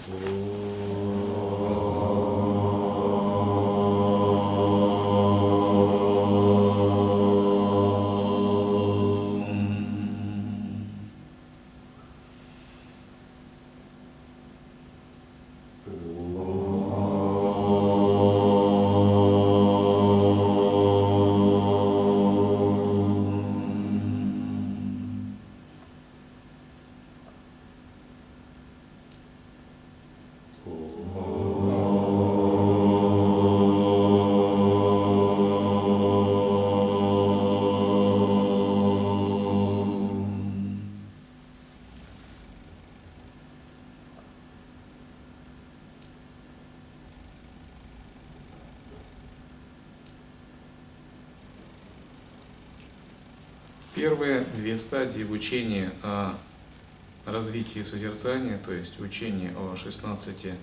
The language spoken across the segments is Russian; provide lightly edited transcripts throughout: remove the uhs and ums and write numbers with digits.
Первые две стадии в учении о развитии созерцания, то есть учение о 16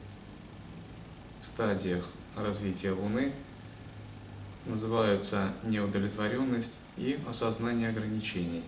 стадиях развития Луны, называются неудовлетворенность и осознание ограничений.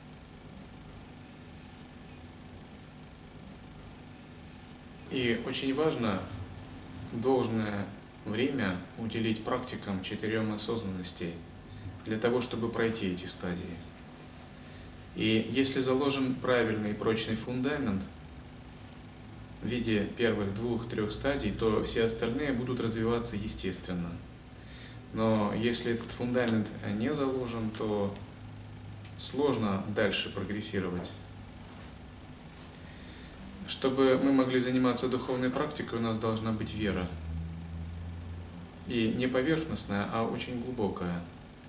И очень важно должное время уделить практикам 4 осознанностей для того, чтобы пройти эти стадии. И если заложен правильный и прочный фундамент в виде первых 2-3 стадий, то все остальные будут развиваться естественно. Но если этот фундамент не заложен, то сложно дальше прогрессировать. Чтобы мы могли заниматься духовной практикой, у нас должна быть вера. И не поверхностная, а очень глубокая.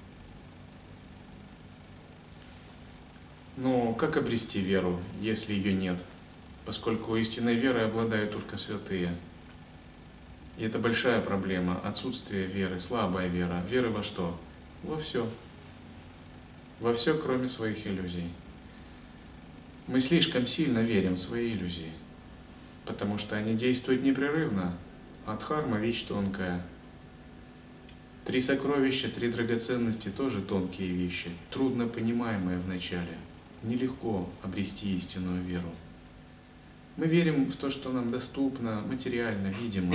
Но как обрести веру, если ее нет? Поскольку истинной верой обладают только святые. И это большая проблема. Отсутствие веры, слабая вера. Вера во что? Во все. Во все, кроме своих иллюзий. Мы слишком сильно верим в свои иллюзии, потому что они действуют непрерывно. А дхарма – вещь тонкая. 3 сокровища, 3 драгоценности – тоже тонкие вещи, трудно понимаемые вначале. Нелегко обрести истинную веру. Мы верим в то, что нам доступно, материально, видимо.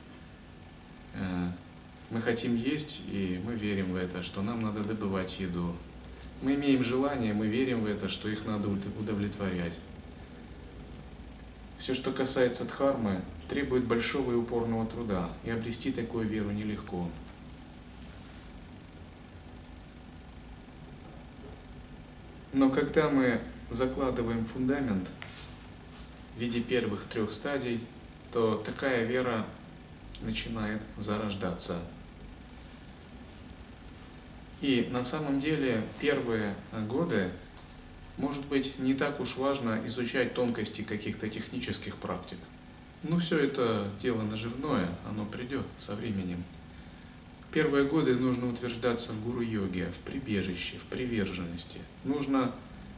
Мы хотим есть, и мы верим в это, что нам надо добывать еду. Мы имеем желание, мы верим в это, что их надо удовлетворять. Все, что касается дхармы, требует большого и упорного труда, и обрести такую веру нелегко. Но когда мы закладываем фундамент в виде первых 3 стадий, то такая вера начинает зарождаться. И на самом деле первые годы, может быть, не так уж важно изучать тонкости каких-то технических практик. Но все это дело наживное, оно придет со временем. Первые годы нужно утверждаться в гуру-йоге, в прибежище, в приверженности. Нужно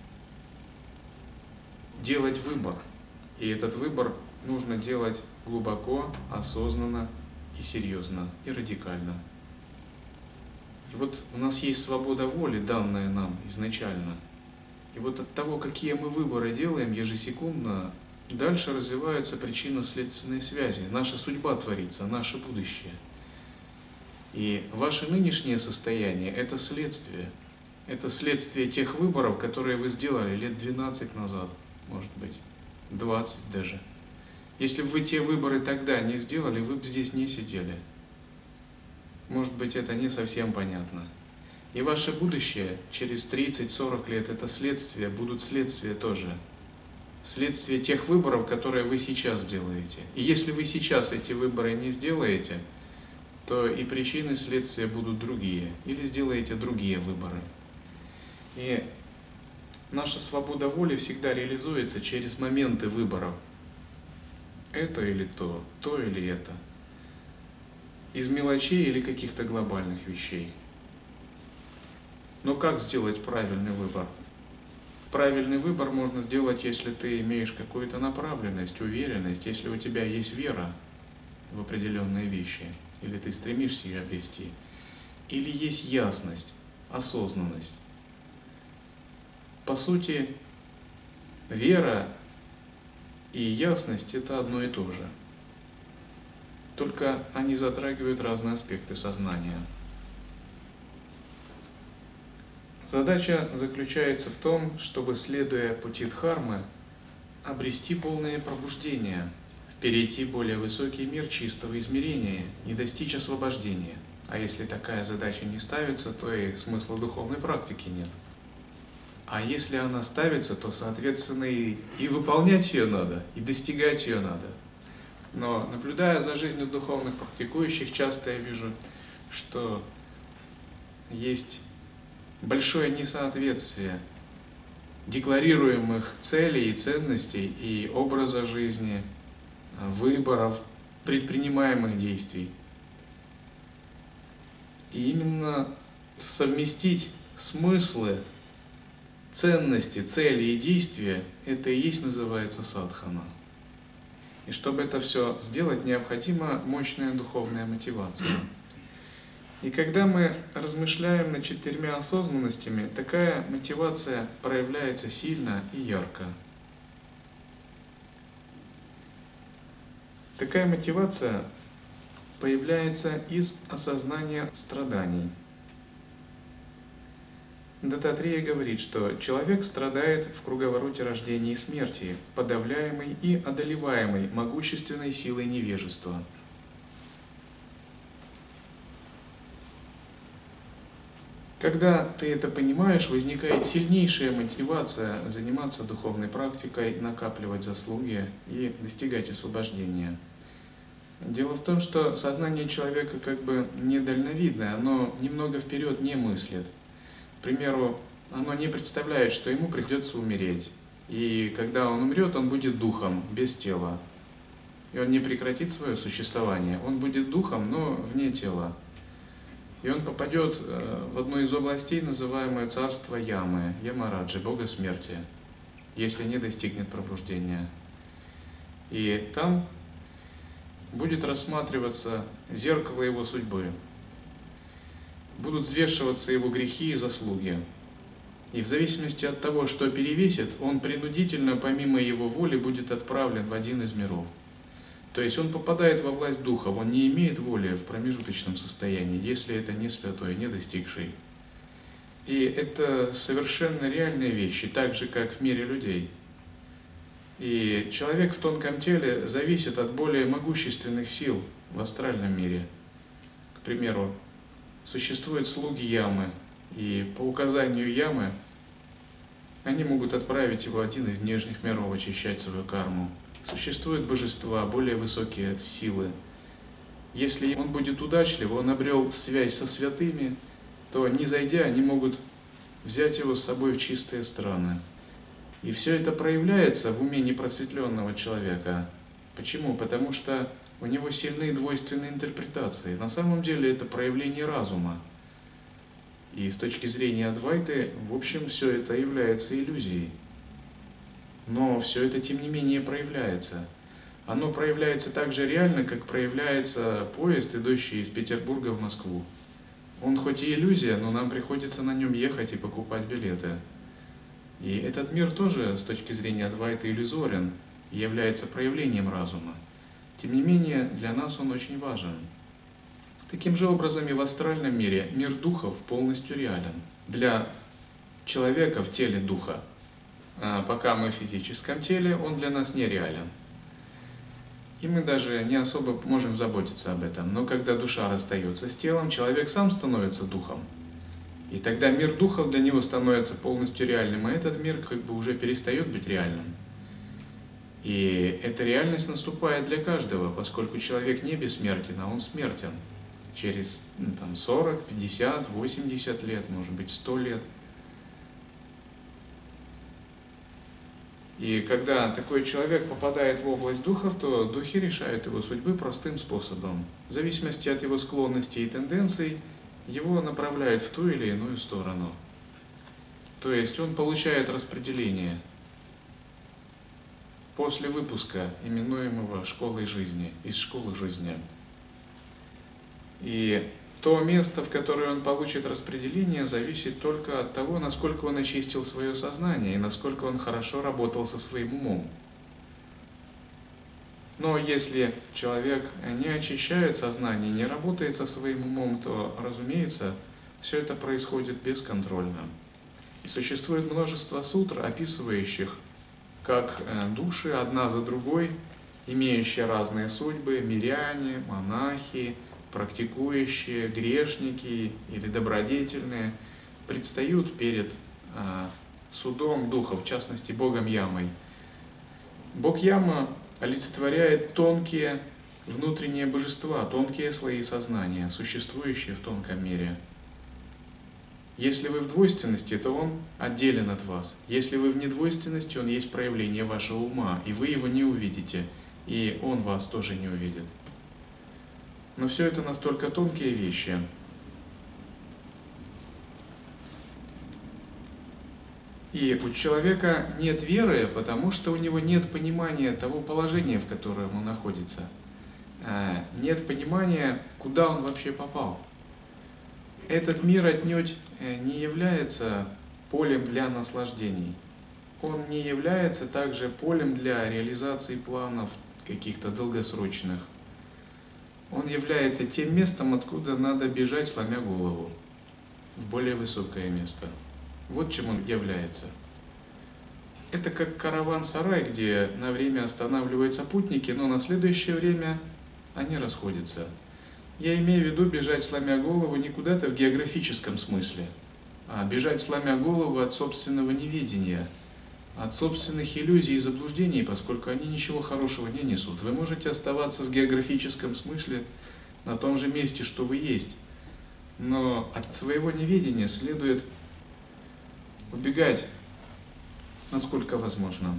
делать выбор. И этот выбор нужно делать глубоко, осознанно и серьезно, и радикально. И вот у нас есть свобода воли, данная нам изначально. И вот от того, какие мы выборы делаем ежесекундно, дальше развиваются причинно-следственные связи. Наша судьба творится, наше будущее. И ваше нынешнее состояние – это следствие. Это следствие тех выборов, которые вы сделали лет 12 назад, может быть, 20 даже. Если бы вы те выборы тогда не сделали, вы бы здесь не сидели. Может быть, это не совсем понятно. И ваше будущее через 30-40 лет – это следствие, будут следствия тоже. Следствие тех выборов, которые вы сейчас делаете. И если вы сейчас эти выборы не сделаете, то и причины следствия будут другие, или сделаете другие выборы. И наша свобода воли всегда реализуется через моменты выборов. Это или то, то или это. Из мелочей или каких-то глобальных вещей. Но как сделать правильный выбор? Правильный выбор можно сделать, если ты имеешь какую-то направленность, уверенность, если у тебя есть вера в определенные вещи, или ты стремишься ее обрести, или есть ясность, осознанность. По сути, вера и ясность – это одно и то же. Только они затрагивают разные аспекты сознания. Задача заключается в том, чтобы, следуя пути Дхармы, обрести полное пробуждение, перейти в более высокий мир чистого измерения и достичь освобождения. А если такая задача не ставится, то и смысла духовной практики нет. А если она ставится, то, соответственно, и выполнять ее надо, и достигать ее надо. Но, наблюдая за жизнью духовных практикующих, часто я вижу, что есть большое несоответствие декларируемых целей и ценностей и образа жизни, выборов, предпринимаемых действий. И именно совместить смыслы, ценности, цели и действия – это и есть называется садхана. И чтобы это все сделать, необходима мощная духовная мотивация. И когда мы размышляем над 4 осознанностями, такая мотивация проявляется сильно и ярко. Такая мотивация появляется из осознания страданий. Даттатрея говорит, что человек страдает в круговороте рождения и смерти, подавляемый и одолеваемый могущественной силой невежества. Когда ты это понимаешь, возникает сильнейшая мотивация заниматься духовной практикой, накапливать заслуги и достигать освобождения. Дело в том, что сознание человека как бы недальновидное, оно немного вперед не мыслит. К примеру, оно не представляет, что ему придется умереть. И когда он умрет, он будет духом, без тела. И он не прекратит свое существование. Он будет духом, но вне тела. И он попадет в одну из областей, называемое царство Ямы, Ямараджи, бога смерти, если не достигнет пробуждения. И там будет рассматриваться зеркало его судьбы. Будут взвешиваться его грехи и заслуги. И в зависимости от того, что перевесит, он принудительно, помимо его воли, будет отправлен в один из миров. То есть он попадает во власть духов, он не имеет воли в промежуточном состоянии, если это не святой, не достигший. И это совершенно реальные вещи, так же, как в мире людей. И человек в тонком теле зависит от более могущественных сил в астральном мире. К примеру, существуют слуги Ямы, и по указанию Ямы они могут отправить его в один из нижних миров, очищать свою карму. Существуют божества, более высокие силы. Если он будет удачлив, он обрел связь со святыми, то, не зайдя, они могут взять его с собой в чистые страны. И все это проявляется в уме непросветленного человека. Почему? Потому что у него сильные двойственные интерпретации. На самом деле это проявление разума. И с точки зрения Адвайты, в общем, все это является иллюзией. Но все это, тем не менее, проявляется. Оно проявляется так же реально, как проявляется поезд, идущий из Петербурга в Москву. Он хоть и иллюзия, но нам приходится на нем ехать и покупать билеты. И этот мир тоже, с точки зрения Адвайты, иллюзорен и является проявлением разума. Тем не менее, для нас он очень важен. Таким же образом и в астральном мире мир духов полностью реален. Для человека в теле духа. А пока мы в физическом теле, он для нас нереален. И мы даже не особо можем заботиться об этом. Но когда душа расстается с телом, человек сам становится духом. И тогда мир духов для него становится полностью реальным, а этот мир как бы уже перестает быть реальным. И эта реальность наступает для каждого, поскольку человек не бессмертен, а он смертен. Через 40, 50, 80 лет, может быть 100 лет. И когда такой человек попадает в область духов, то духи решают его судьбы простым способом. В зависимости от его склонностей и тенденций, его направляют в ту или иную сторону. То есть он получает распределение после выпуска, именуемого школой жизни, из школы жизни. И то место, в которое он получит распределение, зависит только от того, насколько он очистил свое сознание и насколько он хорошо работал со своим умом. Но если человек не очищает сознание, не работает со своим умом, то, разумеется, все это происходит бесконтрольно. И существует множество сутр, описывающих, как души одна за другой, имеющие разные судьбы, миряне, монахи, практикующие, грешники или добродетельные, предстают перед судом духов, в частности Богом Ямой. Бог Яма олицетворяет тонкие внутренние божества, тонкие слои сознания, существующие в тонком мире. Если вы в двойственности, то Он отделен от вас. Если вы в недвойственности, Он есть проявление вашего ума, и вы его не увидите, и Он вас тоже не увидит. Но все это настолько тонкие вещи. И у человека нет веры, потому что у него нет понимания того положения, в котором он находится. Нет понимания, куда он вообще попал. Этот мир отнюдь не является полем для наслаждений. Он не является также полем для реализации планов каких-то долгосрочных. Он является тем местом, откуда надо бежать, сломя голову, в более высокое место. Вот чем он является. Это как караван-сарай, где на время останавливаются путники, но на следующее время они расходятся. Я имею в виду бежать, сломя голову, не куда-то в географическом смысле, а бежать, сломя голову от собственного неведения, от собственных иллюзий и заблуждений, поскольку они ничего хорошего не несут. Вы можете оставаться в географическом смысле на том же месте, что вы есть, но от своего неведения следует убегать, насколько возможно.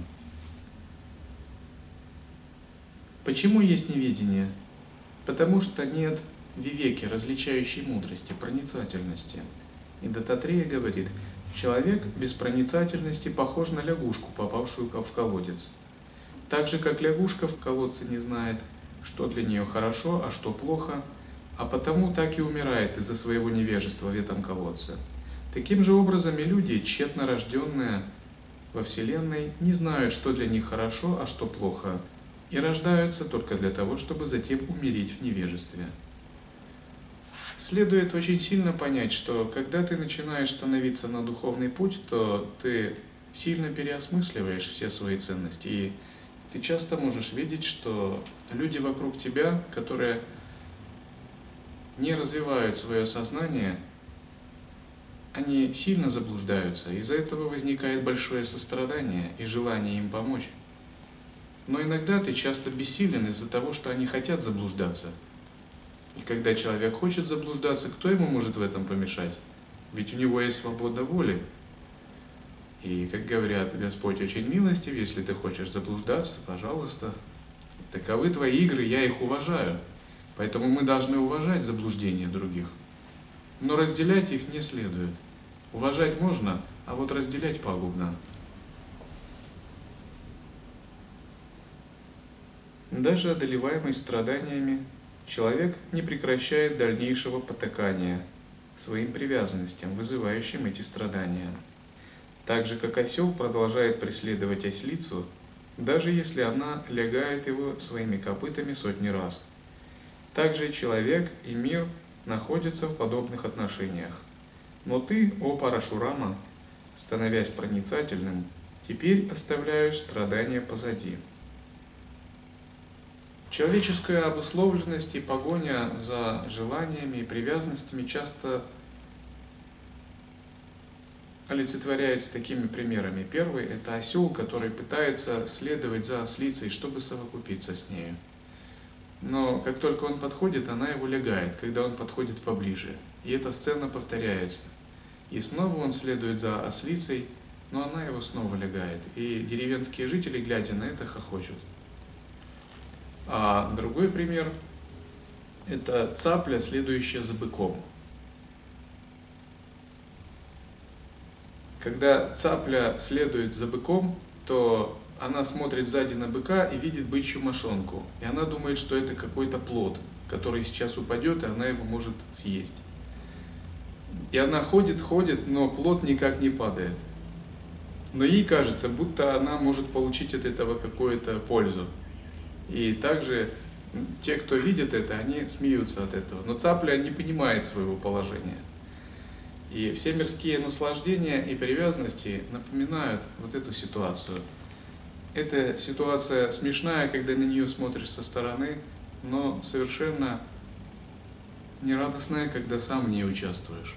Почему есть неведение? Потому что нет вивеки, различающей мудрости, проницательности. И Даттатрея говорит, человек без проницательности похож на лягушку, попавшую в колодец. Так же, как лягушка в колодце не знает, что для нее хорошо, а что плохо, а потому так и умирает из-за своего невежества в этом колодце. Таким же образом и люди, тщетно рожденные во Вселенной, не знают, что для них хорошо, а что плохо, и рождаются только для того, чтобы затем умереть в невежестве. Следует очень сильно понять, что когда ты начинаешь становиться на духовный путь, то ты сильно переосмысливаешь все свои ценности, и ты часто можешь видеть, что люди вокруг тебя, которые не развивают свое сознание, они сильно заблуждаются, из-за этого возникает большое сострадание и желание им помочь. Но иногда ты часто бессилен из-за того, что они хотят заблуждаться. И когда человек хочет заблуждаться, кто ему может в этом помешать? Ведь у него есть свобода воли. И, как говорят, Господь очень милостив, если ты хочешь заблуждаться, пожалуйста. Таковы твои игры, я их уважаю. Поэтому мы должны уважать заблуждения других. Но разделять их не следует. Уважать можно, а вот разделять пагубно. Даже одолеваемый страданиями, человек не прекращает дальнейшего потакания своим привязанностям, вызывающим эти страдания. Так же, как осел продолжает преследовать ослицу, даже если она лягает его своими копытами сотни раз. Также человек и мир находятся в подобных отношениях. Но ты, о Парашурама, становясь проницательным, теперь оставляешь страдания позади. Человеческая обусловленность и погоня за желаниями и привязанностями часто олицетворяется такими примерами. Первый – это осел, который пытается следовать за ослицей, чтобы совокупиться с нею. Но как только он подходит, она его лягает, когда он подходит поближе. И эта сцена повторяется. И снова он следует за ослицей, но она его снова лягает. И деревенские жители, глядя на это, хохочут. А другой пример – это цапля, следующая за быком. Когда цапля следует за быком, то она смотрит сзади на быка и видит бычью мошонку. И она думает, что это какой-то плод, который сейчас упадет, и она его может съесть. И она ходит, но плод никак не падает. Но ей кажется, будто она может получить от этого какую-то пользу. И также те, кто видит это, они смеются от этого. Но цапля не понимает своего положения. И все мирские наслаждения и привязанности напоминают вот эту ситуацию. Эта ситуация смешная, когда на нее смотришь со стороны, но совершенно нерадостная, когда сам в ней участвуешь.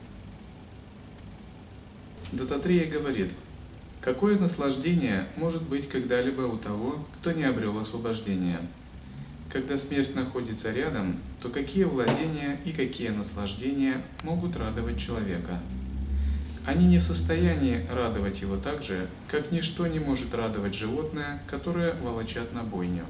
Дататрея говорит, какое наслаждение может быть когда-либо у того, кто не обрел освобождения? Когда смерть находится рядом, то какие владения и какие наслаждения могут радовать человека? Они не в состоянии радовать его так же, как ничто не может радовать животное, которое волочат на бойню.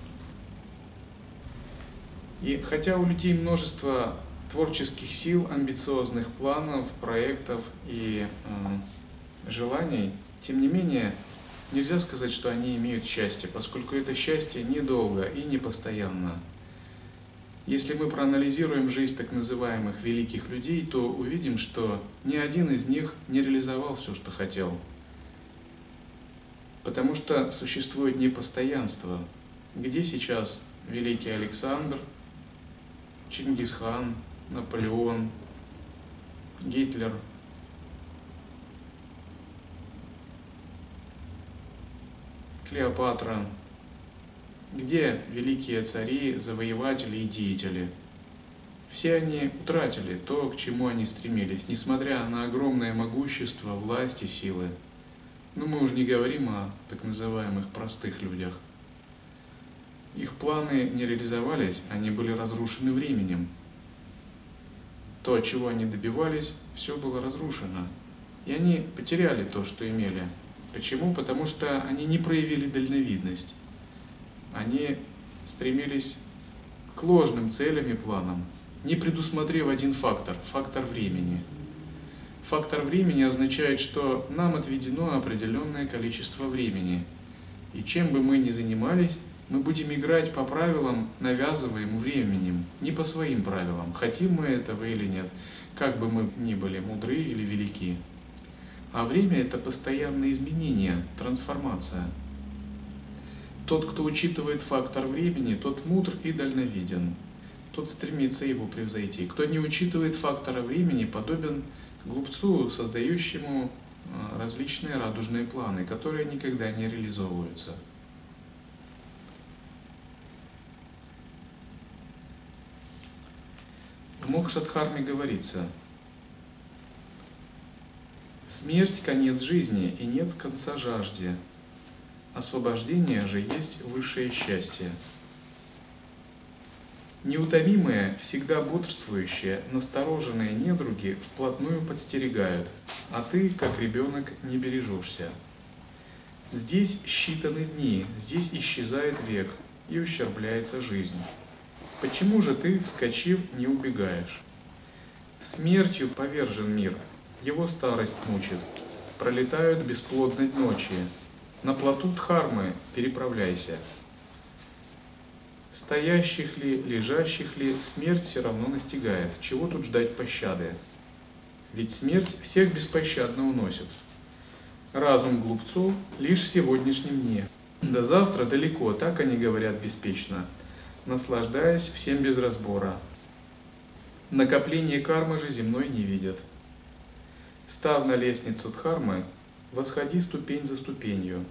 И хотя у людей множество творческих сил, амбициозных планов, проектов и желаний, тем не менее, нельзя сказать, что они имеют счастье, поскольку это счастье недолго и не постоянно. Если мы проанализируем жизнь так называемых великих людей, то увидим, что ни один из них не реализовал все, что хотел. Потому что существует непостоянство. Где сейчас великий Александр, Чингисхан, Наполеон, Гитлер? Клеопатра? Где великие цари, завоеватели и деятели? Все они утратили то, к чему они стремились, несмотря на огромное могущество, власть и силы. Но мы уже не говорим о так называемых простых людях. Их планы не реализовались, они были разрушены временем. То, чего они добивались, все было разрушено. И они потеряли то, что имели. Почему? Потому что они не проявили дальновидность. Они стремились к ложным целям и планам, не предусмотрев один фактор – фактор времени. Фактор времени означает, что нам отведено определенное количество времени. И чем бы мы ни занимались, мы будем играть по правилам, навязываемым временем, не по своим правилам, хотим мы этого или нет, как бы мы ни были мудры или велики. А время – это постоянные изменения, трансформация. Тот, кто учитывает фактор времени, тот мудр и дальновиден. Тот стремится его превзойти. Кто не учитывает фактора времени, подобен глупцу, создающему различные радужные планы, которые никогда не реализовываются. В Мокшадхарме говорится: смерть – конец жизни, и нет конца жажде. Освобождение же есть высшее счастье. Неутомимые, всегда бодрствующие, настороженные недруги вплотную подстерегают, а ты, как ребенок, не бережешься. Здесь считаны дни, здесь исчезает век и ущербляется жизнь. Почему же ты, вскочив, не убегаешь? Смертью повержен мир, его старость мучит, пролетают бесплодные ночи. На плоту Дхармы переправляйся. Стоящих ли, лежащих ли, смерть все равно настигает. Чего тут ждать пощады? Ведь смерть всех беспощадно уносит. Разум глупцов лишь в сегодняшнем дне. До завтра далеко, так они говорят беспечно, наслаждаясь всем без разбора. Накопление кармы же земной не видят. Став на лестницу Дхармы, восходи ступень за ступенью.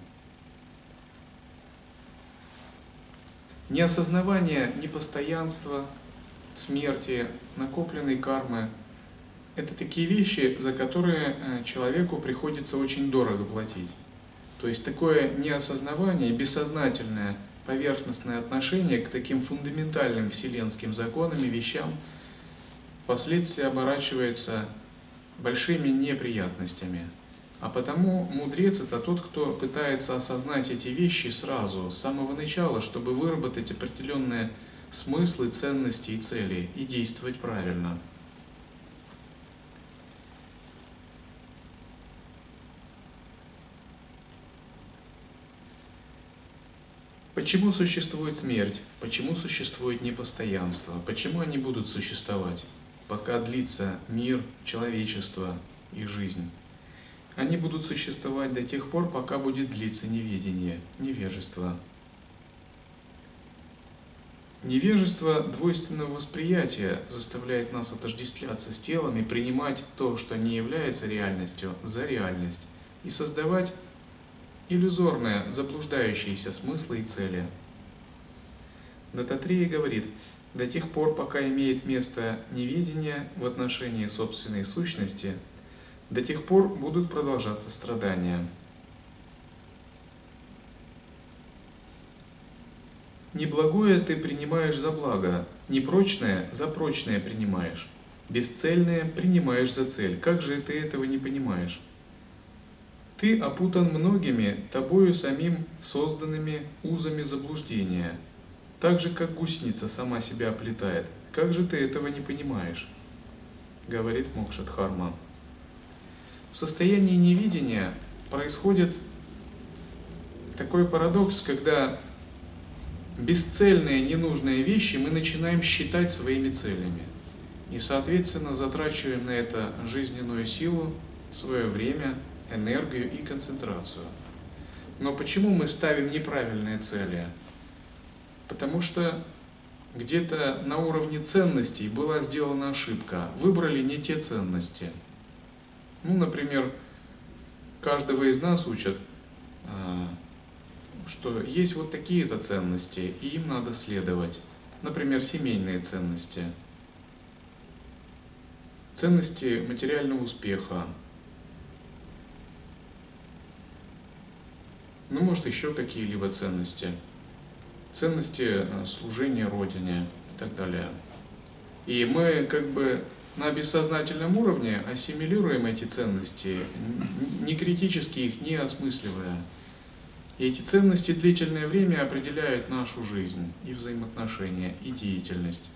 Неосознавание непостоянства, смерти, накопленной кармы – это такие вещи, за которые человеку приходится очень дорого платить. То есть такое неосознавание, бессознательное, поверхностное отношение к таким фундаментальным вселенским законам и вещам впоследствии оборачивается большими неприятностями. А потому мудрец – это тот, кто пытается осознать эти вещи сразу, с самого начала, чтобы выработать определенные смыслы, ценности и цели и действовать правильно. Почему существует смерть? Почему существует непостоянство? Почему они будут существовать, пока длится мир, человечество и жизнь? Они будут существовать до тех пор, пока будет длиться неведение, невежество. Невежество двойственного восприятия заставляет нас отождествляться с телом и принимать то, что не является реальностью, за реальность, и создавать иллюзорные, заблуждающиеся смыслы и цели. Даттатрея говорит, до тех пор, пока имеет место неведение в отношении собственной сущности, до тех пор будут продолжаться страдания. Неблагое ты принимаешь за благо, непрочное за прочное принимаешь, бесцельное принимаешь за цель. Как же ты этого не понимаешь? Ты опутан многими, тобою самим созданными узами заблуждения, так же, как гусеница сама себя оплетает. Как же ты этого не понимаешь? Говорит Мокшадхарма. В состоянии невидения происходит такой парадокс, когда бесцельные, ненужные вещи мы начинаем считать своими целями. И, соответственно, затрачиваем на это жизненную силу, свое время, энергию и концентрацию. Но почему мы ставим неправильные цели? Потому что где-то на уровне ценностей была сделана ошибка. Выбрали не те ценности. Например, каждого из нас учат, что есть вот такие-то ценности, и им надо следовать. Например, семейные ценности, ценности материального успеха, может еще какие-либо ценности, ценности служения Родине и так далее. И мы на бессознательном уровне ассимилируем эти ценности, не критически их не осмысливая. И эти ценности длительное время определяют нашу жизнь, и взаимоотношения, и деятельность.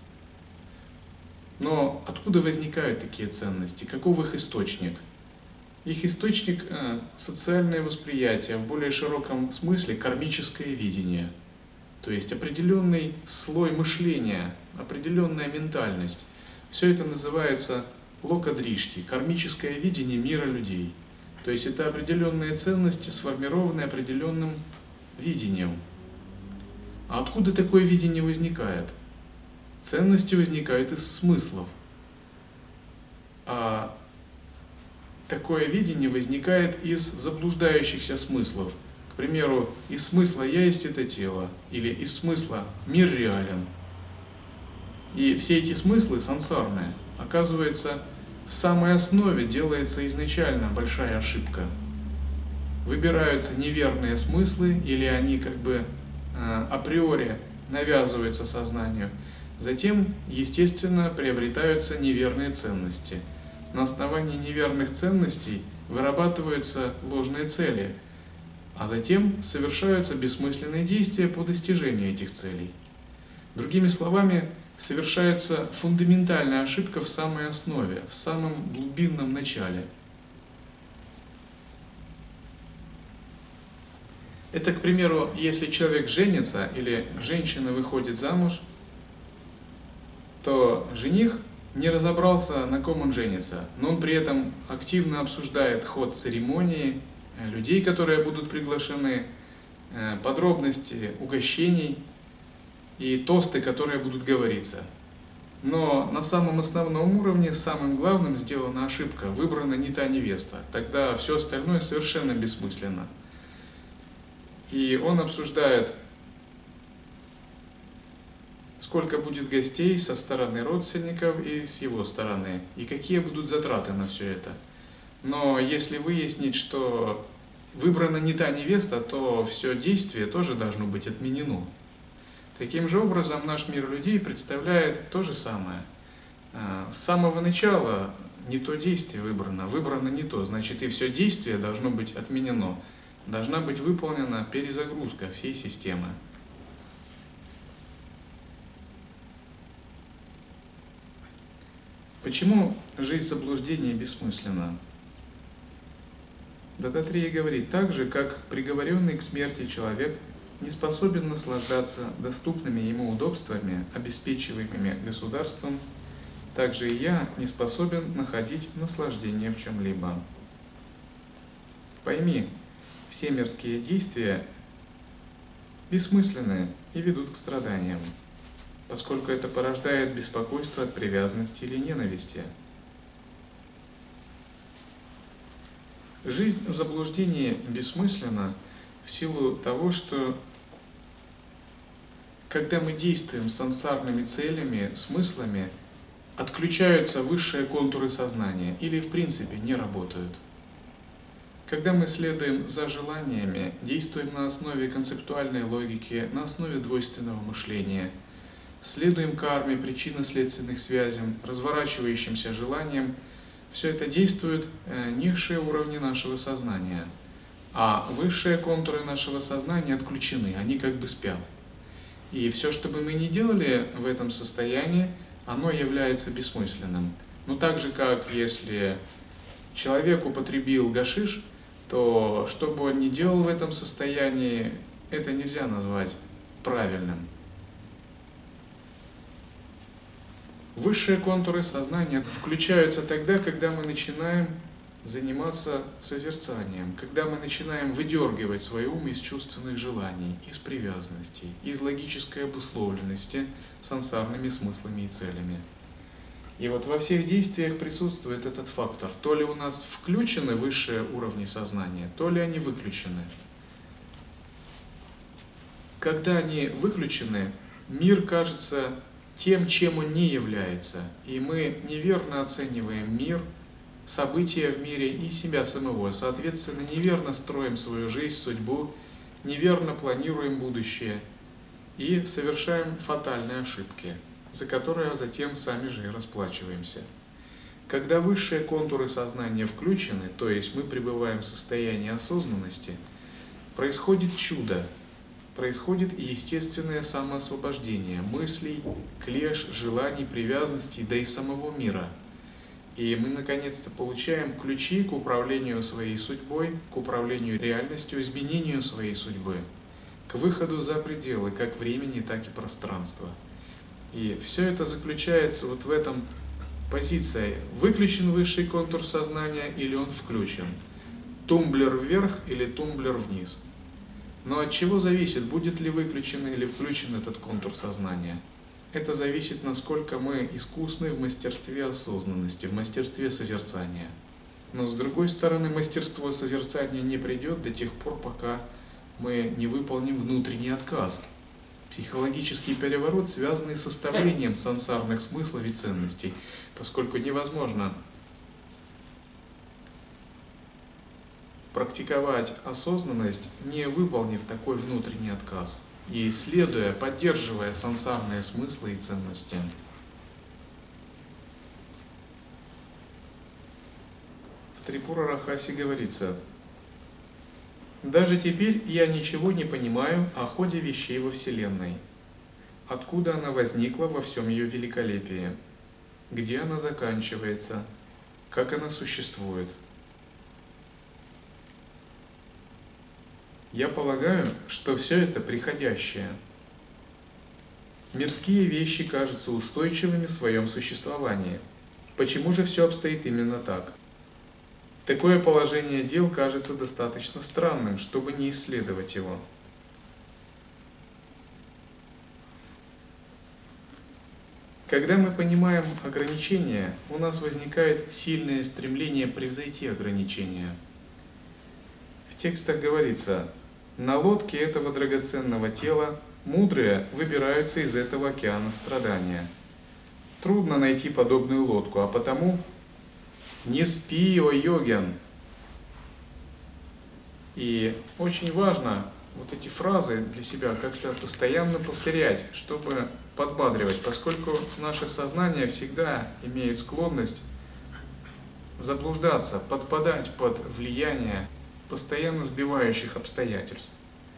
Но откуда возникают такие ценности? Каков их источник? Их источник – социальное восприятие, в более широком смысле кармическое видение. То есть определенный слой мышления, определенная ментальность. Все это называется лока-дришти, кармическое видение мира людей. То есть это определенные ценности, сформированные определенным видением. А откуда такое видение возникает? Ценности возникают из смыслов. А такое видение возникает из заблуждающихся смыслов. К примеру, из смысла «я есть это тело» или из смысла «мир реален». И все эти смыслы сансарные. Оказывается, в самой основе делается изначально большая ошибка. Выбираются неверные смыслы, или они априори навязываются сознанию. Затем, естественно, приобретаются неверные ценности. На основании неверных ценностей вырабатываются ложные цели, а затем совершаются бессмысленные действия по достижению этих целей. Другими словами, совершается фундаментальная ошибка в самой основе, в самом глубинном начале. Это, к примеру, если человек женится или женщина выходит замуж, то жених не разобрался, на ком он женится, но он при этом активно обсуждает ход церемонии, людей, которые будут приглашены, подробности угощений и тосты, которые будут говориться. Но на самом основном уровне, самым главным сделана ошибка, выбрана не та невеста. Тогда все остальное совершенно бессмысленно. И он обсуждает, сколько будет гостей со стороны родственников и с его стороны, и какие будут затраты на все это. Но если выяснить, что выбрана не та невеста, то все действие тоже должно быть отменено. Таким же образом, наш мир людей представляет то же самое. С самого начала не то действие выбрано не то, значит и все действие должно быть отменено. Должна быть выполнена перезагрузка всей системы. Почему жизнь заблуждения бессмысленна? Даттатрея говорит, так же, как приговоренный к смерти человек не способен наслаждаться доступными ему удобствами, обеспечиваемыми государством, так же и я не способен находить наслаждение в чем-либо. Пойми, все мирские действия бессмысленны и ведут к страданиям. поскольку это порождает беспокойство от привязанности или ненависти. Жизнь в заблуждении бессмысленна в силу того, что когда мы действуем с сансарными целями, смыслами, отключаются высшие контуры сознания или в принципе не работают. Когда мы следуем за желаниями, действуем на основе концептуальной логики, на основе двойственного мышления, следуем карме, причинно-следственных связям, разворачивающимся желаниям, все это действует низшие уровни нашего сознания, а высшие контуры нашего сознания отключены, они как бы спят. И все, что бы мы ни делали в этом состоянии, оно является бессмысленным. Но так же, как если человек употребил гашиш, то что бы он ни делал в этом состоянии, это нельзя назвать правильным. Высшие контуры сознания включаются тогда, когда мы начинаем заниматься созерцанием, когда мы начинаем выдергивать свой ум из чувственных желаний, из привязанностей, из логической обусловленности сансарными смыслами и целями. И вот во всех действиях присутствует этот фактор. То ли у нас включены высшие уровни сознания, то ли они выключены. Когда они выключены, мир кажется тем, чем он не является, и мы неверно оцениваем мир, события в мире и себя самого. Соответственно, неверно строим свою жизнь, судьбу, неверно планируем будущее и совершаем фатальные ошибки, за которые затем сами же и расплачиваемся. Когда высшие контуры сознания включены, то есть мы пребываем в состоянии осознанности, происходит чудо, происходит естественное самоосвобождение мыслей, клеш, желаний, привязанностей, да и самого мира. И мы наконец-то получаем ключи к управлению своей судьбой, к управлению реальностью, изменению своей судьбы, к выходу за пределы как времени, так и пространства. И все это заключается вот в этом позиции. Выключен высший контур сознания или он включен? Тумблер вверх или тумблер вниз? Но от чего зависит, будет ли выключен или включен этот контур сознания? Это зависит, насколько мы искусны в мастерстве осознанности, в мастерстве созерцания. Но с другой стороны, мастерство созерцания не придет до тех пор, пока мы не выполним внутренний отказ. Психологический переворот, связанный с составлением сансарных смыслов и ценностей, поскольку невозможно практиковать осознанность, не выполнив такой внутренний отказ и исследуя, поддерживая сансарные смыслы и ценности. В Трипура Рахасе говорится: «Даже теперь я ничего не понимаю о ходе вещей во Вселенной, откуда она возникла во всем ее великолепии, где она заканчивается, как она существует. Я полагаю, что все это приходящее. Мирские вещи кажутся устойчивыми в своем существовании. Почему же все обстоит именно так? Такое положение дел кажется достаточно странным, чтобы не исследовать его. Когда мы понимаем ограничения, у нас возникает сильное стремление превзойти ограничения. В текстах говорится: «На лодке этого драгоценного тела мудрые выбираются из этого океана страдания. Трудно найти подобную лодку, а потому не спи, о йогин». И очень важно вот эти фразы для себя как-то постоянно повторять, чтобы подбадривать, поскольку наше сознание всегда имеет склонность заблуждаться, подпадать под влияние постоянно сбивающих обстоятельств.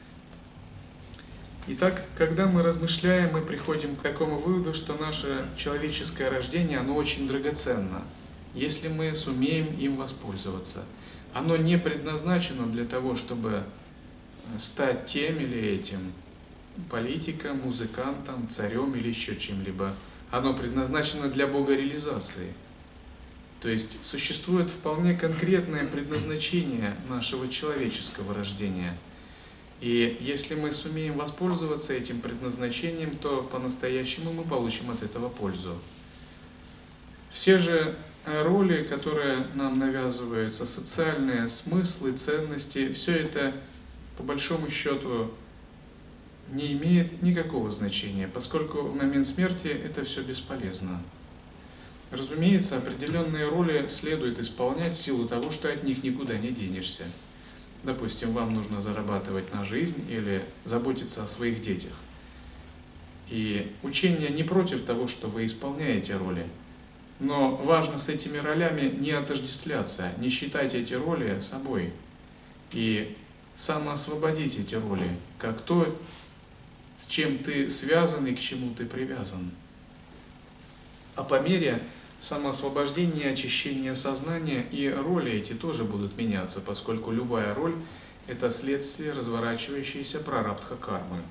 Итак, когда мы размышляем, мы приходим к такому выводу, что наше человеческое рождение, оно очень драгоценно, если мы сумеем им воспользоваться. Оно не предназначено для того, чтобы стать тем или этим, политиком, музыкантом, царем или еще чем-либо. Оно предназначено для богореализации. То есть существует вполне конкретное предназначение нашего человеческого рождения. И если мы сумеем воспользоваться этим предназначением, то по-настоящему мы получим от этого пользу. Все же роли, которые нам навязываются, социальные смыслы, ценности, все это, по большому счету, не имеет никакого значения, поскольку в момент смерти это все бесполезно. Разумеется, определенные роли следует исполнять в силу того, что от них никуда не денешься. Допустим, вам нужно зарабатывать на жизнь или заботиться о своих детях. И учение не против того, что вы исполняете роли. Но важно с этими ролями не отождествляться, не считать эти роли собой. И самоосвободить эти роли, как то, с чем ты связан и к чему ты привязан. А по мере самоосвобождения, очищения сознания, и роли эти тоже будут меняться, поскольку любая роль – это следствие разворачивающейся прарабдха кармы.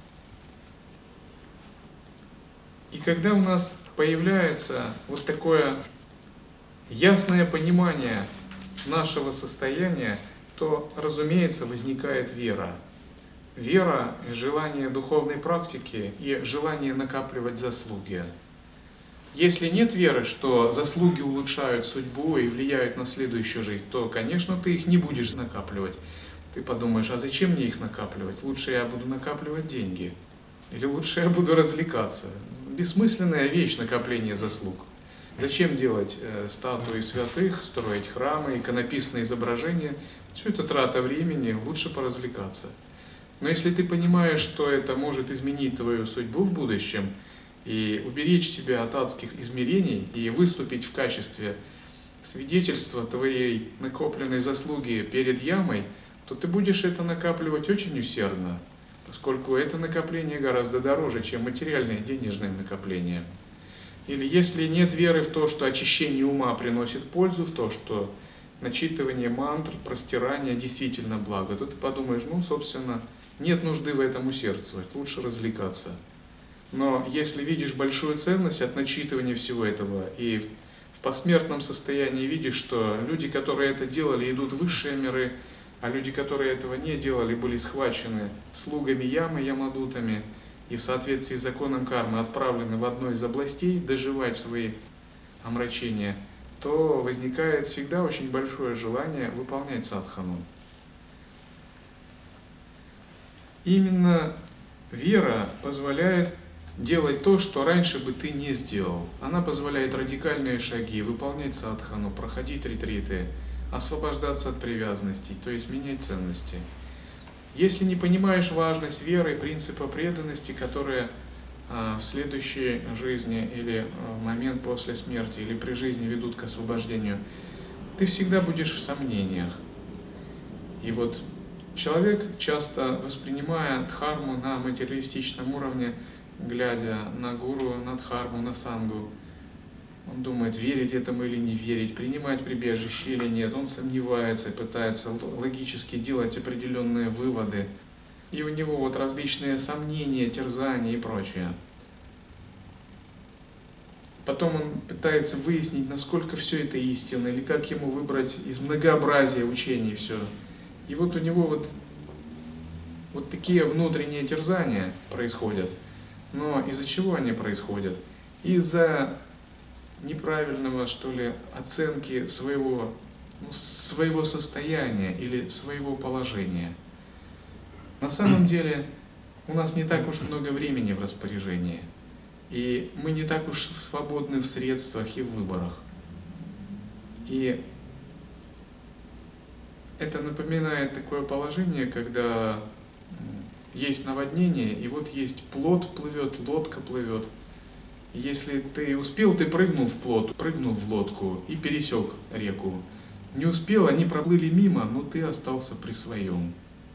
И когда у нас появляется вот такое ясное понимание нашего состояния, то, разумеется, возникает вера. Вера, желание духовной практики и желание накапливать заслуги. Если нет веры, что заслуги улучшают судьбу и влияют на следующую жизнь, то, конечно, ты их не будешь накапливать. Ты подумаешь, а зачем мне их накапливать? Лучше я буду накапливать деньги. Или лучше я буду развлекаться. Бессмысленная вещь накопление заслуг. Зачем делать статуи святых, строить храмы, иконописные изображения? Все это трата времени, лучше поразвлекаться. Но если ты понимаешь, что это может изменить твою судьбу в будущем, и уберечь тебя от адских измерений, и выступить в качестве свидетельства твоей накопленной заслуги перед ямой, то ты будешь это накапливать очень усердно, поскольку это накопление гораздо дороже, чем материальное денежное накопление. Или если нет веры в то, что очищение ума приносит пользу, в то, что начитывание мантр, простирание действительно благо, то ты подумаешь, собственно, нет нужды в этом усердствовать, лучше развлекаться. Но если видишь большую ценность от начитывания всего этого, и в посмертном состоянии видишь, что люди, которые это делали, идут в высшие миры, а люди, которые этого не делали, были схвачены слугами ямы, ямадутами, и в соответствии с законом кармы отправлены в одну из областей доживать свои омрачения, то возникает всегда очень большое желание выполнять садхану. Именно вера позволяет делать то, что раньше бы ты не сделал. Она позволяет радикальные шаги, выполнять садхану, проходить ретриты, освобождаться от привязанностей, то есть менять ценности. Если не понимаешь важность веры, принципа преданности, которые в следующей жизни или в момент после смерти или при жизни ведут к освобождению, ты всегда будешь в сомнениях. И вот человек, часто воспринимая дхарму на материалистичном уровне, глядя на гуру, на дхарму, на сангу, он думает, верить этому или не верить, принимать прибежище или нет. Он сомневается, пытается логически делать определенные выводы. И у него вот различные сомнения, терзания и прочее. Потом он пытается выяснить, насколько все это истинно, или как ему выбрать из многообразия учений все. И вот у него вот такие внутренние терзания происходят. Но из-за чего они происходят? Из-за неправильного, что ли, оценки своего состояния или своего положения. На самом деле у нас не так уж много времени в распоряжении, и мы не так уж свободны в средствах и в выборах. И это напоминает такое положение, когда есть наводнение, и вот есть плот плывет, лодка плывет. Если ты успел, ты прыгнул в плот, прыгнул в лодку и пересек реку. Не успел, они проплыли мимо, но ты остался при своем.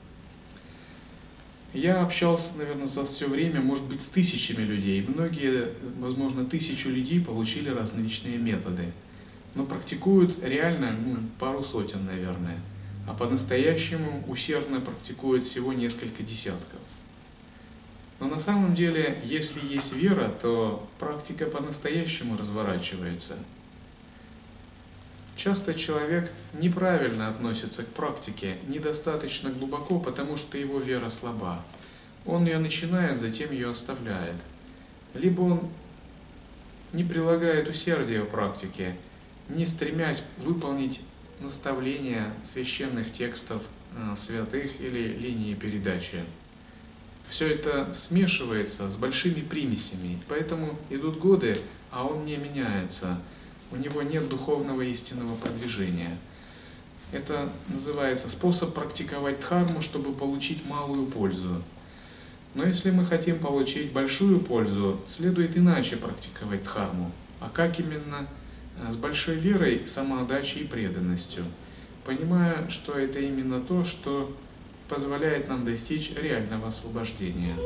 Я общался, наверное, за все время, может быть, с тысячами людей. Многие, возможно, 1000 людей получили различные методы. Но практикуют реально пару сотен, наверное. А по-настоящему усердно практикуют всего несколько десятков. Но на самом деле, если есть вера, то практика по-настоящему разворачивается. Часто человек неправильно относится к практике, недостаточно глубоко, потому что его вера слаба. Он ее начинает, затем ее оставляет. Либо он не прилагает усердия в практике, не стремясь выполнить наставления священных текстов святых или линии передачи. Все это смешивается с большими примесями, поэтому идут годы, а он не меняется. У него нет духовного истинного продвижения. Это называется способ практиковать дхарму, чтобы получить малую пользу. Но если мы хотим получить большую пользу, следует иначе практиковать дхарму. А как именно? С большой верой, самоотдачей и преданностью, понимая, что это именно то, что позволяет нам достичь реального освобождения.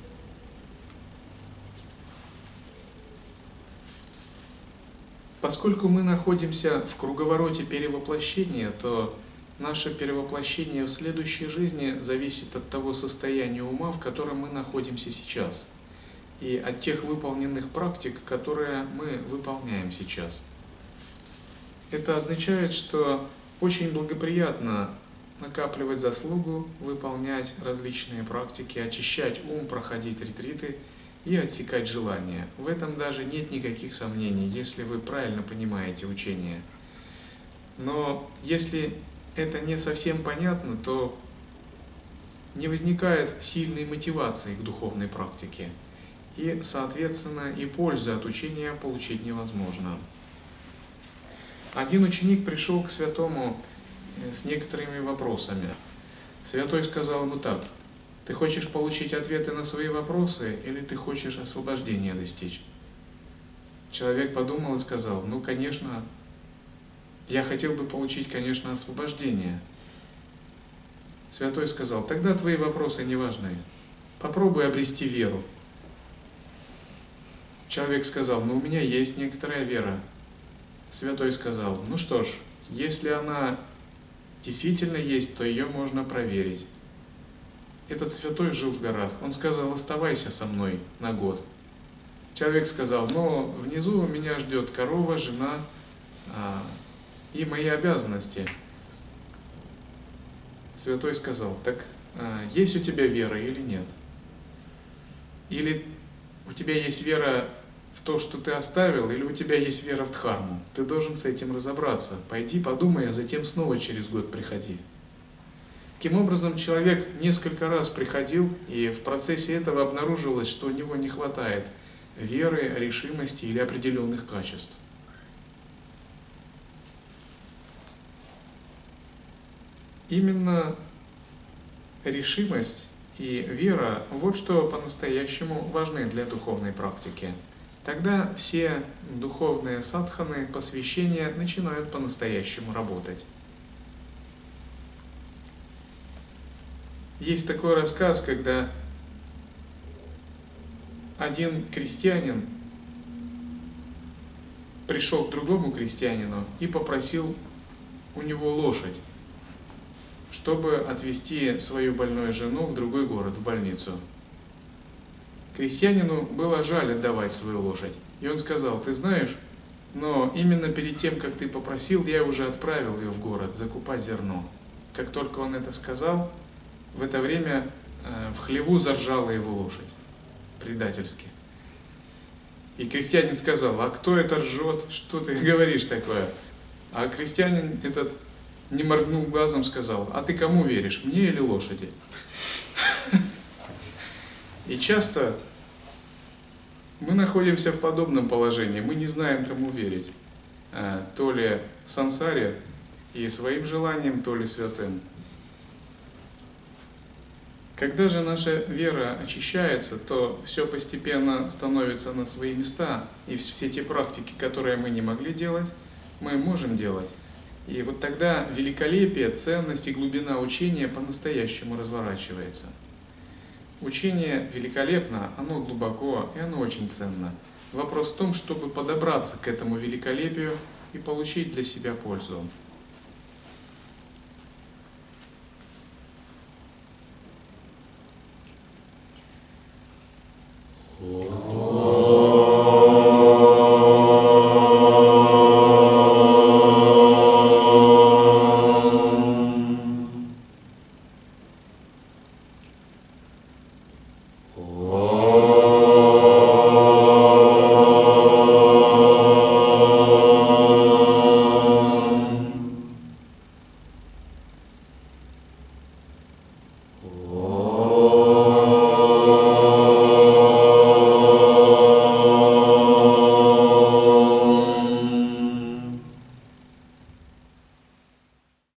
Поскольку мы находимся в круговороте перевоплощения, то наше перевоплощение в следующей жизни зависит от того состояния ума, в котором мы находимся сейчас, и от тех выполненных практик, которые мы выполняем сейчас. Это означает, что очень благоприятно накапливать заслугу, выполнять различные практики, очищать ум, проходить ретриты и отсекать желания. В этом даже нет никаких сомнений, если вы правильно понимаете учение. Но если это не совсем понятно, то не возникает сильной мотивации к духовной практике. И, соответственно, и пользы от учения получить невозможно. Один ученик пришел к святому с некоторыми вопросами. Святой сказал ему так: ты хочешь получить ответы на свои вопросы или ты хочешь освобождения достичь? Человек подумал и сказал: ну, конечно, я хотел бы получить, конечно, освобождение. Святой сказал: тогда твои вопросы не важны. Попробуй обрести веру. Человек сказал: ну, у меня есть некоторая вера. Святой сказал: ну что ж, если она действительно есть, то ее можно проверить. Этот святой жил в горах. Он сказал: оставайся со мной на год. Человек сказал: но внизу меня ждет корова, жена и мои обязанности. Святой сказал: так есть у тебя вера или нет? Или у тебя есть вера в то, что ты оставил, или у тебя есть вера в дхарму? Ты должен с этим разобраться. Пойди подумай, а затем снова через год приходи. Таким образом, человек несколько раз приходил, и в процессе этого обнаружилось, что у него не хватает веры, решимости или определенных качеств. Именно решимость и вера – вот что по-настоящему важны для духовной практики. Тогда все духовные садханы, посвящения начинают по-настоящему работать. Есть такой рассказ, когда один крестьянин пришел к другому крестьянину и попросил у него лошадь, чтобы отвезти свою больную жену в другой город, в больницу. Крестьянину было жаль отдавать свою лошадь, и он сказал: ты знаешь, но именно перед тем, как ты попросил, я уже отправил ее в город закупать зерно. Как только он это сказал, в это время в хлеву заржала его лошадь, предательски. И крестьянин сказал: а кто это ржет, что ты говоришь такое? А крестьянин этот не моргнул глазом, сказал: а ты кому веришь, мне или лошади? И часто мы находимся в подобном положении, мы не знаем, кому верить. То ли сансаре и своим желанием, то ли святым. Когда же наша вера очищается, то все постепенно становится на свои места, и все те практики, которые мы не могли делать, мы можем делать. И вот тогда великолепие, ценность и глубина учения по-настоящему разворачивается. Учение великолепно, оно глубоко и оно очень ценно. Вопрос в том, чтобы подобраться к этому великолепию и получить для себя пользу.